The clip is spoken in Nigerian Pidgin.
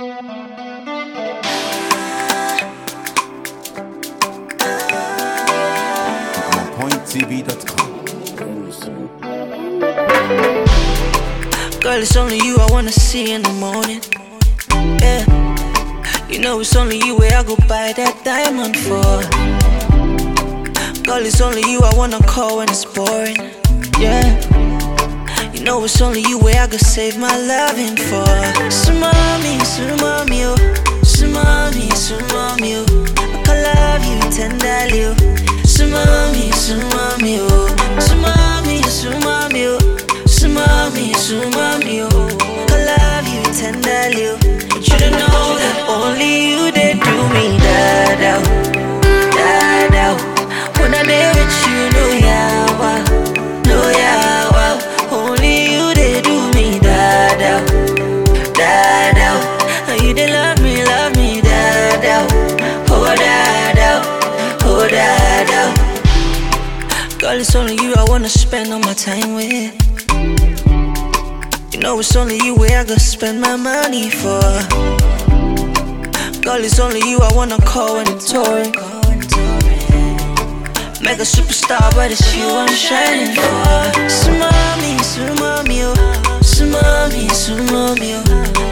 PointTV.com. Girl, it's only you I wanna see in the morning. Yeah, you know it's only you where I go buy that diamond for. Girl, it's only you I wanna call when it's boring. Yeah, you know it's only you where I go save my loving for. Sumami, sumami, oh, sumami, sumami, oh, I can love you tenderly, oh. Sumami, sumami, oh, sumami, sumami, oh, sumami, sumami, oh, I love you tenderly, oh. But you don't know that only you they do me da-da, da-da. When I'm there with you, no yawa, no yawa. Only you they do me da-da, da-da. And you they love me, da-da, oh da-da, oh da-da. Girl, it's only you I wanna spend all my time with. You know it's only you where I go spend my money for. Girl, it's only you I wanna call when it's touring. Make a superstar, but it's you I'm shining for. Sumami, sumami, oh, sumami, sumami, oh,